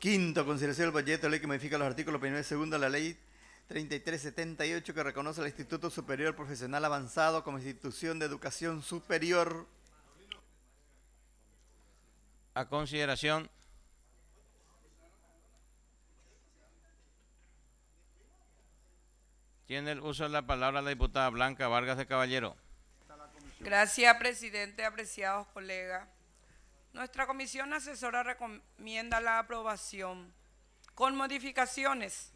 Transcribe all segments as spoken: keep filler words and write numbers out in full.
Quinto, consideración del proyecto de ley que modifica los artículos primero y segundo de la ley treinta y tres setenta y ocho que reconoce al Instituto Superior Profesional Avanzado como institución de educación superior. A consideración. Tiene el uso de la palabra la diputada Blanca Vargas de Caballero. Gracias, presidente, apreciados colegas. Nuestra comisión asesora recomienda la aprobación con modificaciones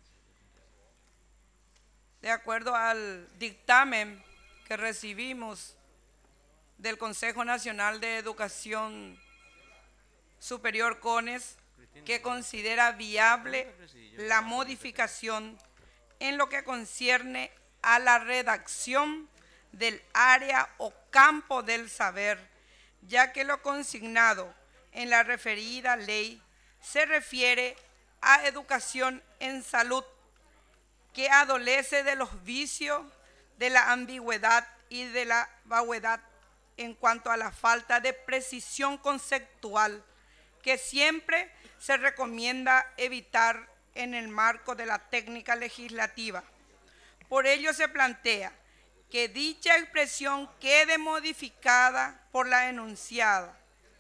de acuerdo al dictamen que recibimos del Consejo Nacional de Educación Superior CONES, que considera viable la modificación en lo que concierne a la redacción del área o campo del saber, ya que lo consignado en la referida ley se refiere a educación en salud, que adolece de los vicios, de la ambigüedad y de la vaguedad en cuanto a la falta de precisión conceptual, que siempre se recomienda evitar en el marco de la técnica legislativa. Por ello se plantea que dicha expresión quede modificada por la enunciada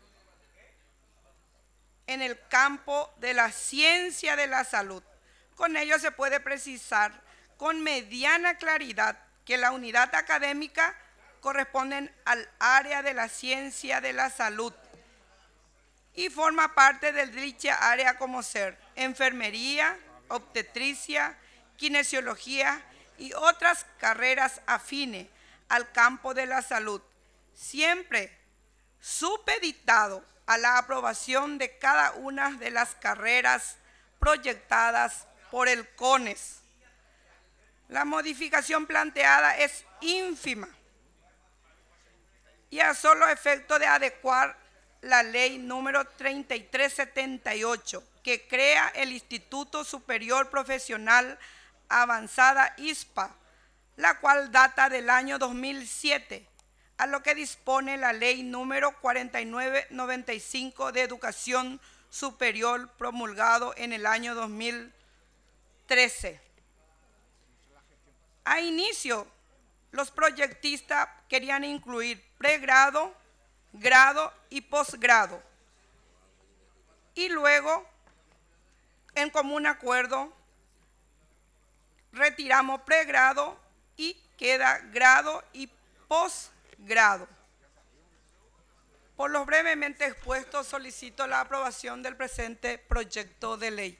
en el campo de la ciencia de la salud. Con ello se puede precisar con mediana claridad que la unidad académica corresponde al área de la ciencia de la salud y forma parte de dicha área como ser enfermería, obstetricia, kinesiología y otras carreras afines al campo de la salud, siempre supeditado a la aprobación de cada una de las carreras proyectadas por el CONES. La modificación planteada es ínfima y a solo efecto de adecuar la ley número treinta y tres setenta y ocho, que crea el Instituto Superior Profesional Avanzada I S P A, la cual data del año dos mil siete, a lo que dispone la ley número cuarenta y nueve noventa y cinco de Educación Superior, promulgado en el año dos mil trece. A inicio, los proyectistas querían incluir pregrado, grado y posgrado. Y luego, en común acuerdo, retiramos pregrado y queda grado y posgrado. Por lo brevemente expuesto, solicito la aprobación del presente proyecto de ley.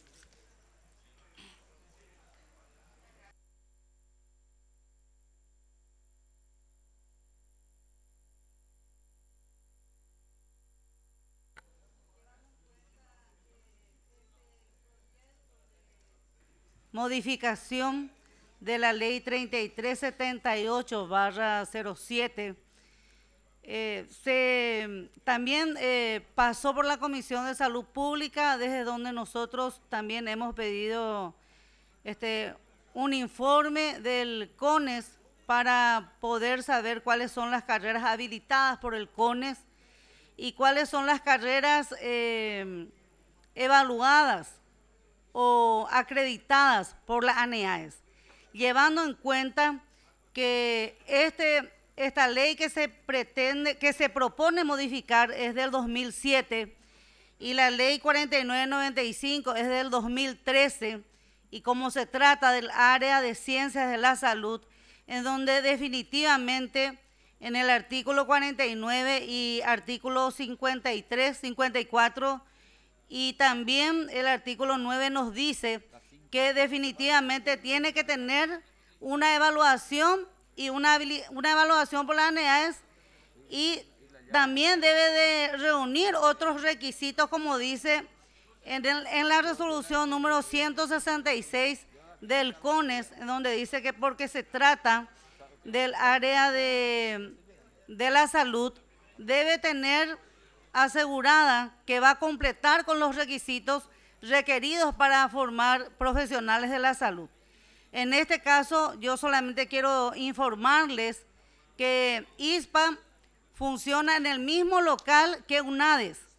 Modificación de la ley treinta y tres setenta y ocho barra cero siete. Eh, se, también eh, pasó por la Comisión de Salud Pública, desde donde nosotros también hemos pedido este, un informe del CONES para poder saber cuáles son las carreras habilitadas por el CONES y cuáles son las carreras eh, evaluadas o acreditadas por la ANEAES, llevando en cuenta que este, esta ley que se pretende, que se propone modificar es del dos mil siete y la ley cuarenta y nueve noventa y cinco es del dos mil trece, y como se trata del área de ciencias de la salud, en donde definitivamente en el artículo cuarenta y nueve y artículo cincuenta y tres, cincuenta y cuatro y también el artículo nueve nos dice que definitivamente tiene que tener una evaluación y una, una evaluación por la ANEAES, y también debe de reunir otros requisitos, como dice en, el, en la resolución número ciento sesenta y seis del CONES, en donde dice que porque se trata del área de, de la salud, debe tener asegurada que va a completar con los requisitos requeridos para formar profesionales de la salud. En este caso, yo solamente quiero informarles que I S P A funciona en el mismo local que UNADES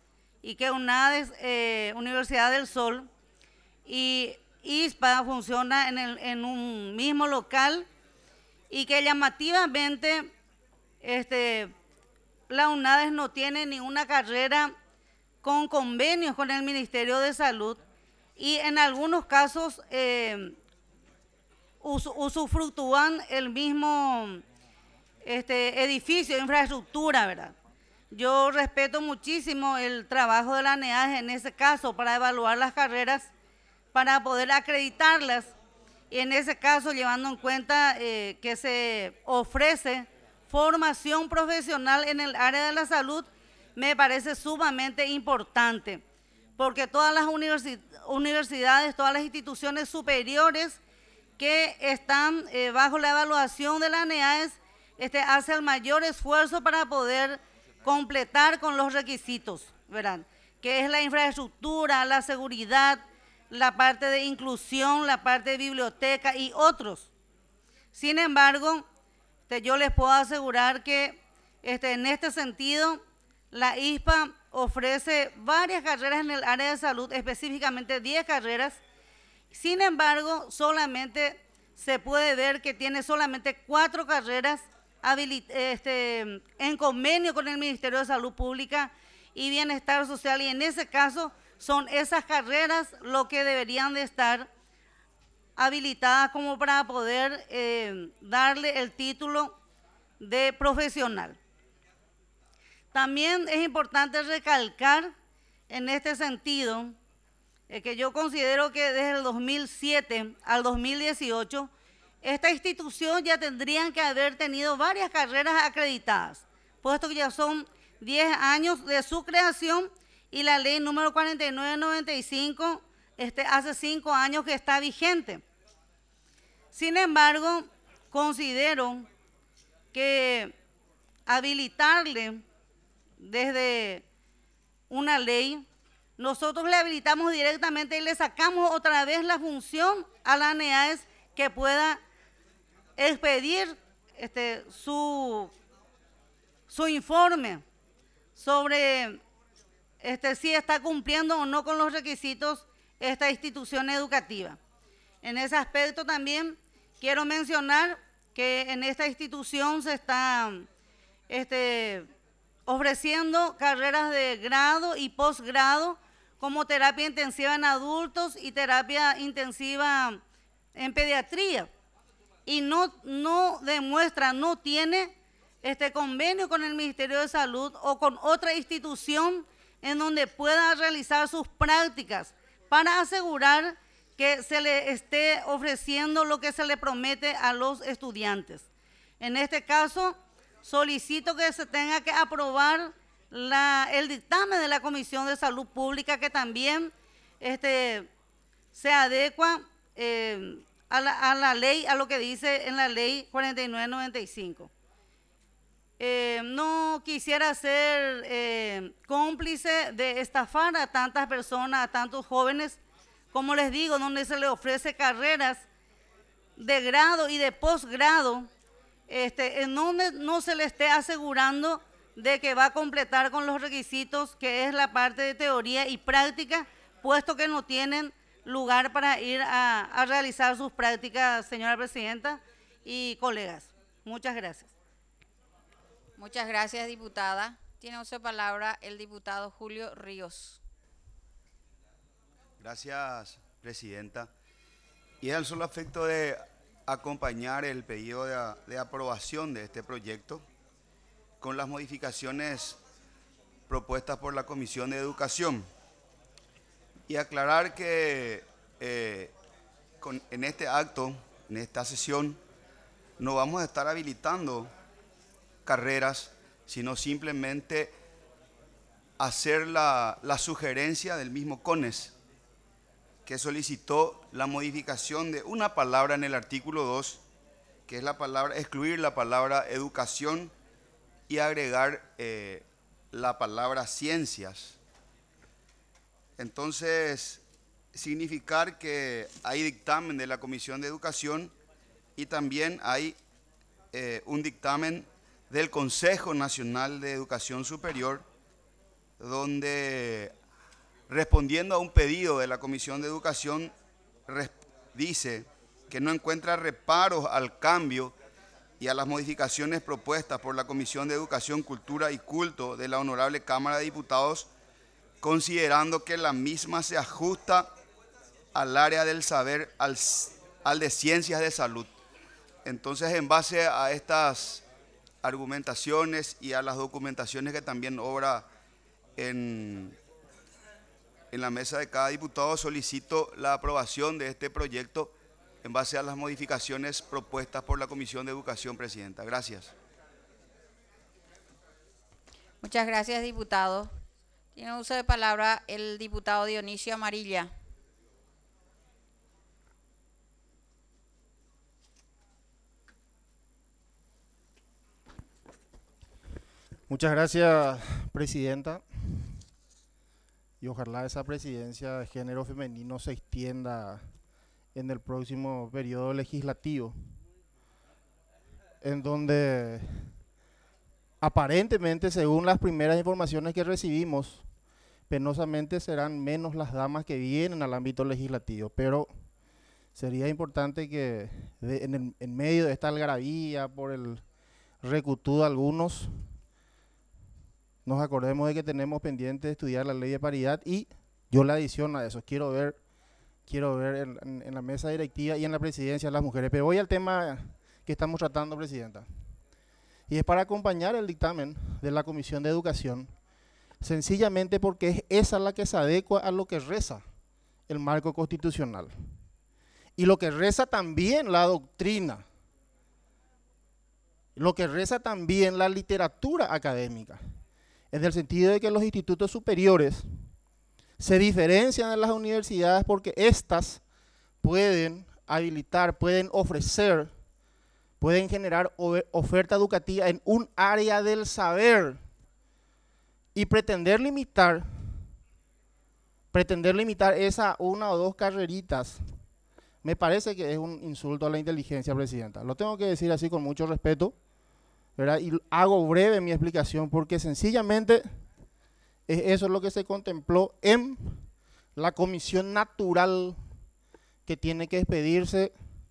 y que UNADES, eh, Universidad del Sol, y ISPA funciona en, el, en un mismo local y que llamativamente este, la UNADES no tiene ninguna carrera con convenios con el Ministerio de Salud y en algunos casos eh, us, usufructúan el mismo este, edificio, infraestructura, ¿verdad? Yo respeto muchísimo el trabajo de la NEAES en ese caso para evaluar las carreras, para poder acreditarlas y en ese caso llevando en cuenta eh, que se ofrece formación profesional en el área de la salud, me parece sumamente importante, porque todas las universi- universidades, todas las instituciones superiores que están eh, bajo la evaluación de la NEAES este, hacen el mayor esfuerzo para poder completar con los requisitos, ¿verdad? Que es la infraestructura, la seguridad, la parte de inclusión, la parte de biblioteca y otros. Sin embargo, este, yo les puedo asegurar que este, en este sentido, la ISPA ofrece varias carreras en el área de salud, específicamente diez carreras. Sin embargo, solamente se puede ver que tiene solamente cuatro carreras este, en convenio con el Ministerio de Salud Pública y Bienestar Social, y en ese caso son esas carreras lo que deberían de estar habilitadas como para poder eh, darle el título de profesional. También es importante recalcar en este sentido eh, que yo considero que desde el dos mil siete al dos mil dieciocho esta institución ya tendrían que haber tenido varias carreras acreditadas, puesto que ya son diez años de su creación y la ley número cuarenta y nueve noventa y cinco este, hace cinco años que está vigente. Sin embargo, considero que habilitarle desde una ley, nosotros le habilitamos directamente y le sacamos otra vez la función a la NEAES que pueda expedir este, su, su informe sobre este, si está cumpliendo o no con los requisitos esta institución educativa. En ese aspecto también quiero mencionar que en esta institución se está este, ofreciendo carreras de grado y posgrado como terapia intensiva en adultos y terapia intensiva en pediatría. Y no, no demuestra, no tiene este convenio con el Ministerio de Salud o con otra institución en donde pueda realizar sus prácticas para asegurar que se le esté ofreciendo lo que se le promete a los estudiantes. En este caso, solicito que se tenga que aprobar la, el dictamen de la Comisión de Salud Pública, que también este, se adecua eh, a, la, a la ley, a lo que dice en la ley cuarenta y nueve noventa y cinco. Eh, no quisiera ser eh, cómplice de estafar a tantas personas, a tantos jóvenes, como les digo, donde se les ofrece carreras de grado y de posgrado, este, en donde no se le esté asegurando de que va a completar con los requisitos, que es la parte de teoría y práctica, puesto que no tienen lugar para ir a, a realizar sus prácticas, señora presidenta y colegas. Muchas gracias. Muchas gracias, diputada. Tiene uso de palabra el diputado Julio Ríos. Gracias, presidenta. Y al solo afecto de acompañar el pedido de, de aprobación de este proyecto con las modificaciones propuestas por la Comisión de Educación y aclarar que eh, con, en este acto, en esta sesión, no vamos a estar habilitando carreras, sino simplemente hacer la, la sugerencia del mismo CONES, que solicitó la modificación de una palabra en el artículo dos, que es la palabra, excluir la palabra educación y agregar eh, la palabra ciencias. Entonces, significar que hay dictamen de la Comisión de Educación y también hay eh, un dictamen del Consejo Nacional de Educación Superior donde, respondiendo a un pedido de la Comisión de Educación, dice que no encuentra reparos al cambio y a las modificaciones propuestas por la Comisión de Educación, Cultura y Culto de la Honorable Cámara de Diputados, considerando que la misma se ajusta al área del saber, al, al de Ciencias de Salud. Entonces, en base a estas argumentaciones y a las documentaciones que también obra en, en la mesa de cada diputado, solicito la aprobación de este proyecto en base a las modificaciones propuestas por la Comisión de Educación, Presidenta. Gracias. Muchas gracias, diputado. Tiene uso de palabra el diputado Dionisio Amarilla. Muchas gracias, Presidenta. Y ojalá esa presidencia de género femenino se extienda en el próximo periodo legislativo, en donde aparentemente, según las primeras informaciones que recibimos, penosamente serán menos las damas que vienen al ámbito legislativo, pero sería importante que de, en, el, en medio de esta algarabía por el recutudo de algunos, nos acordemos de que tenemos pendiente de estudiar la ley de paridad, y yo la adiciono a eso, quiero ver, quiero ver en, en, en la mesa directiva y en la presidencia a las mujeres. Pero voy al tema que estamos tratando, Presidenta. Y es para acompañar el dictamen de la Comisión de Educación, sencillamente porque es esa la que se adecua a lo que reza el marco constitucional. Y lo que reza también la doctrina, lo que reza también la literatura académica, en el sentido de que los institutos superiores se diferencian de las universidades porque éstas pueden habilitar, pueden ofrecer, pueden generar oferta educativa en un área del saber, y pretender limitar, pretender limitar esa una o dos carreritas, me parece que es un insulto a la inteligencia, Presidenta. Lo tengo que decir así con mucho respeto, ¿verdad? Y hago breve mi explicación porque sencillamente es eso lo que se contempló en la comisión natural que tiene que expedirse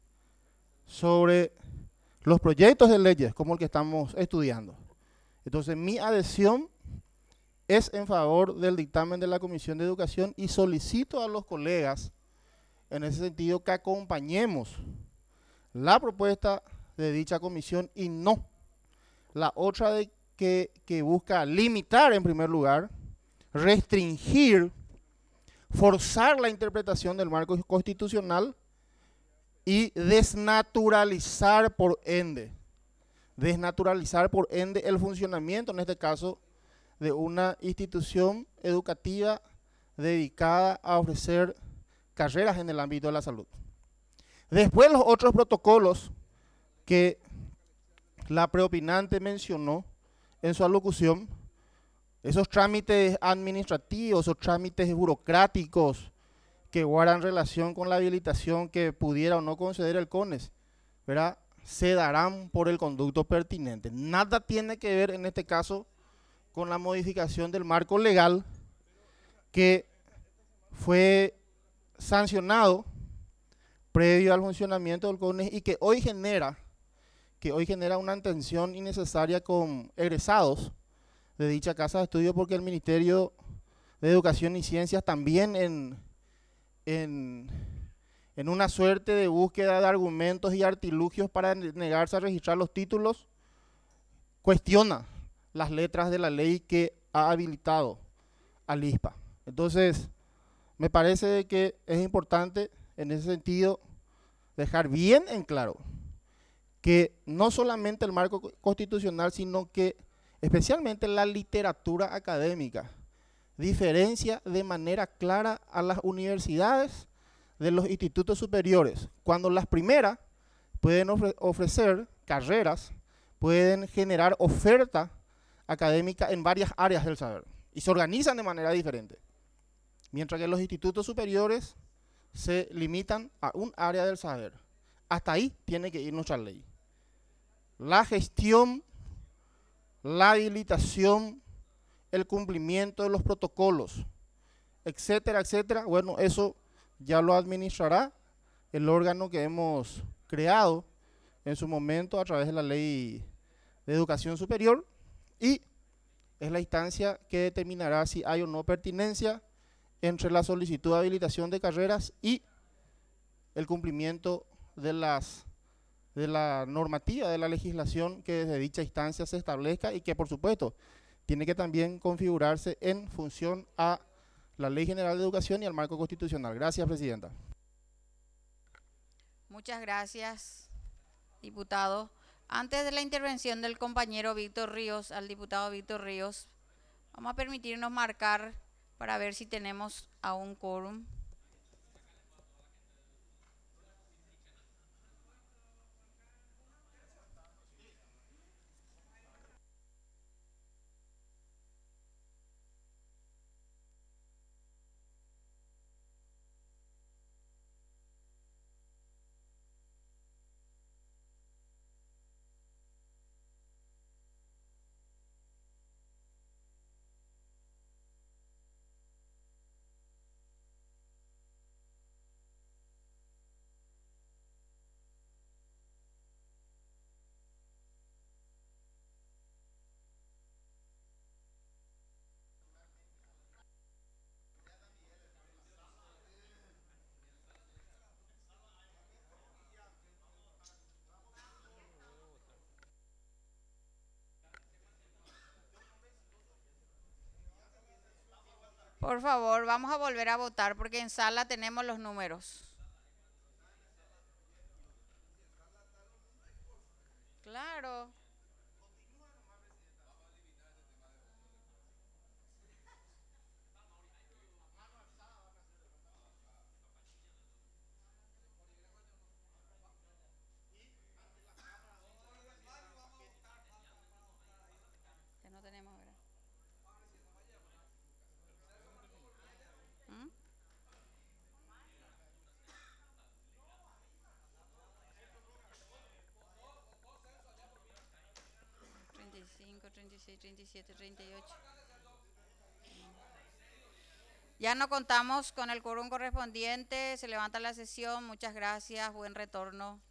sobre los proyectos de leyes como el que estamos estudiando. Entonces, mi adhesión es en favor del dictamen de la Comisión de Educación y solicito a los colegas en ese sentido que acompañemos la propuesta de dicha comisión y no la otra de que, que busca limitar en primer lugar, restringir, forzar la interpretación del marco constitucional y desnaturalizar por ende, desnaturalizar por ende el funcionamiento, en este caso, de una institución educativa dedicada a ofrecer carreras en el ámbito de la salud. Después, los otros protocolos que la preopinante mencionó en su alocución, esos trámites administrativos, esos trámites burocráticos que guardan relación con la habilitación que pudiera o no conceder el CONES, ¿verdad?, se darán por el conducto pertinente. Nada tiene que ver en este caso con la modificación del marco legal que fue sancionado previo al funcionamiento del CONES y que hoy genera, que hoy genera una tensión innecesaria con egresados de dicha casa de estudio, porque el Ministerio de Educación y Ciencias también en, en, en una suerte de búsqueda de argumentos y artilugios para negarse a registrar los títulos, cuestiona las letras de la ley que ha habilitado al I S P A. Entonces, me parece que es importante en ese sentido dejar bien en claro que no solamente el marco constitucional, sino que especialmente la literatura académica diferencia de manera clara a las universidades de los institutos superiores, cuando las primeras pueden ofre ofrecer carreras, pueden generar oferta académica en varias áreas del saber y se organizan de manera diferente, mientras que los institutos superiores se limitan a un área del saber. Hasta ahí tiene que ir nuestra ley. La gestión, la habilitación, el cumplimiento de los protocolos, etcétera, etcétera. Bueno, eso ya lo administrará el órgano que hemos creado en su momento a través de la Ley de Educación Superior, y es la instancia que determinará si hay o no pertinencia entre la solicitud de habilitación de carreras y el cumplimiento de, las, de la normativa, de la legislación que desde dicha instancia se establezca, y que por supuesto tiene que también configurarse en función a la Ley General de Educación y al marco constitucional. Gracias, Presidenta. Muchas gracias, diputado. Antes de la intervención del compañero Víctor Ríos, al diputado Víctor Ríos, vamos a permitirnos marcar para ver si tenemos a un quórum. Por favor, vamos a volver a votar porque en sala tenemos los números. Claro. Ya no tenemos, ¿verdad? ¿Mm? treinta y cinco, treinta y seis, treinta y siete, treinta y ocho. Ya no contamos con el quórum correspondiente, se levanta la sesión, muchas gracias, buen retorno.